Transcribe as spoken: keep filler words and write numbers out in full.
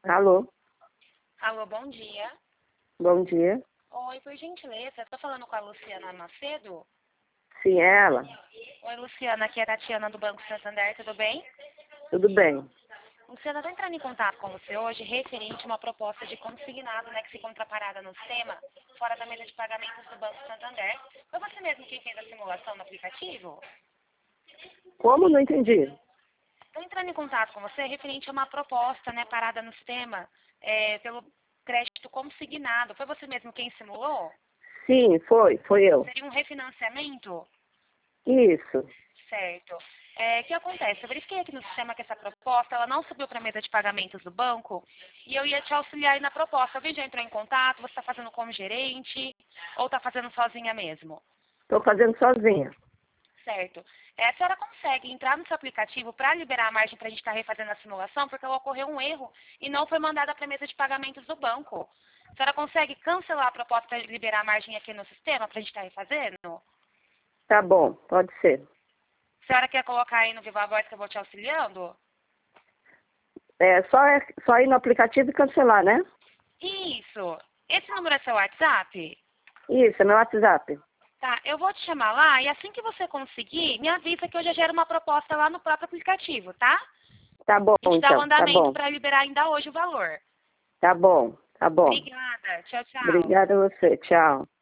Alô, Alô, bom dia. bom dia. Oi, por gentileza, estou falando com a Luciana Macedo. Sim, é ela. Oi, Luciana, aqui é a Tatiana do Banco Santander, tudo bem? Tudo bem. Luciana, estou entrando em contato com você hoje referente a uma proposta de consignado, né, que se encontra parada no sistema, fora da mesa de pagamentos do Banco Santander. Foi você mesmo quem fez a simulação no aplicativo? Como? Não entendi. Estou entrando em contato com você referente a uma proposta, né, parada no sistema, é, pelo crédito consignado. Foi você mesmo quem simulou? Sim, foi, foi eu. Seria um refinanciamento? Isso. Certo. É, o que acontece? Eu verifiquei aqui no sistema que essa proposta ela não subiu para a mesa de pagamentos do banco e eu ia te auxiliar aí na proposta. Alguém já entrou em contato? Você está fazendo como gerente ou está fazendo sozinha mesmo? Estou fazendo sozinha. Certo. É, a senhora consegue entrar no seu aplicativo para liberar a margem para a gente estar refazendo a simulação porque ocorreu um erro e não foi mandada para a mesa de pagamentos do banco. A senhora consegue cancelar a proposta para liberar a margem aqui no sistema para a gente estar refazendo? Tá bom, pode ser. A senhora quer colocar aí no Viva Voz que eu vou te auxiliando? É só, é só ir no aplicativo e cancelar, né? Isso. Esse número é seu WhatsApp? Isso, é meu WhatsApp. Tá, eu vou te chamar lá e assim que você conseguir, me avisa que eu já gero uma proposta lá no próprio aplicativo, tá? Tá bom, A gente dá o então, tá andamento bom. para liberar ainda hoje o valor. Tá bom, tá bom. Obrigada. Tchau, tchau. Obrigada a você, tchau.